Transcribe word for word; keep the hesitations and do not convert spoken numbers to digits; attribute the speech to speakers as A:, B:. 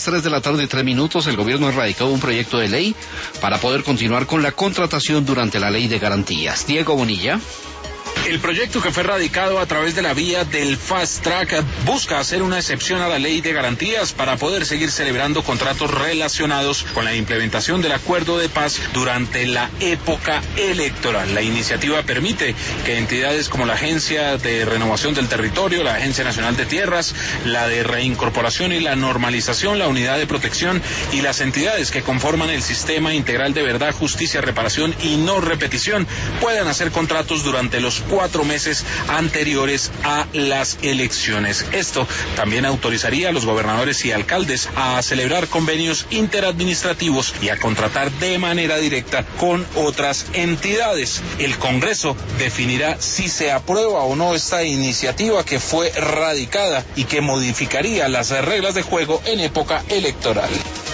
A: tres de la tarde, tres minutos, el gobierno ha radicado un proyecto de ley para poder continuar con la contratación durante la ley de garantías. Diego Bonilla.
B: El proyecto, que fue radicado a través de la vía del Fast Track, busca hacer una excepción a la ley de garantías para poder seguir celebrando contratos relacionados con la implementación del acuerdo de paz durante la época electoral. La iniciativa permite que entidades como la Agencia de Renovación del Territorio, la Agencia Nacional de Tierras, la de Reincorporación y la Normalización, la Unidad de Protección y las entidades que conforman el Sistema Integral de Verdad, Justicia, Reparación y No Repetición puedan hacer contratos durante los cuatro meses anteriores a las elecciones. Esto también autorizaría a los gobernadores y alcaldes a celebrar convenios interadministrativos y a contratar de manera directa con otras entidades. El Congreso definirá si se aprueba o no esta iniciativa, que fue radicada y que modificaría las reglas de juego en época electoral.